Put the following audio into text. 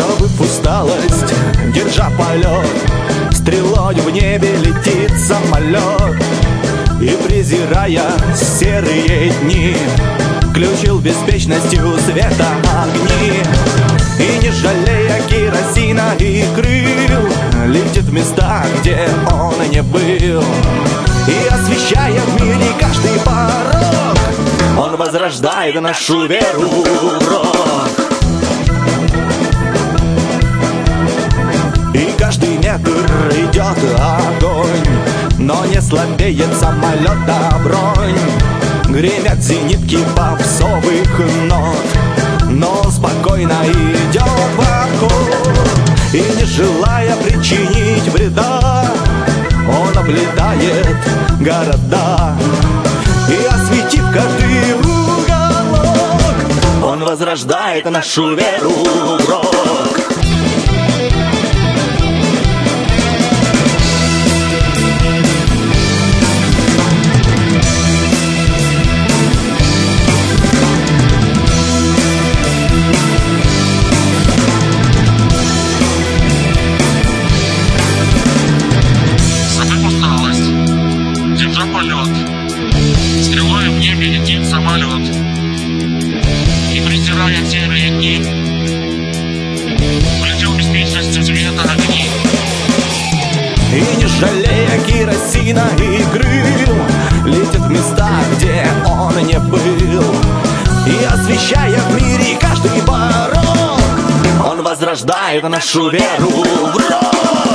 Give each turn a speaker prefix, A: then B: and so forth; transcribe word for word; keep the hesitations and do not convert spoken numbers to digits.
A: забыв усталость, держа полет, стрелой в небе летит самолет. И презирая серые дни, включил беспечностью света огни. И не жалея керосина и крыл, летит в места, где он не был. И освещая в мире каждый порог, он возрождает нашу веру в рок. И каждый метр идет огонь, но не слабеет самолета бронь. Гремят зенитки попсовых нот, но спокойно идет в обход. И не желая причинить вреда, он облетает города. И осветив каждый уголок, он возрождает нашу веру в рок.
B: Полет, стрелой в небе летит самолет. И презирая серые дни, включил беспечностью света огни.
A: И не жалея керосина и крыл, летит в места, где он не был. И освещая в мире каждый порог, он возрождает нашу веру в рок.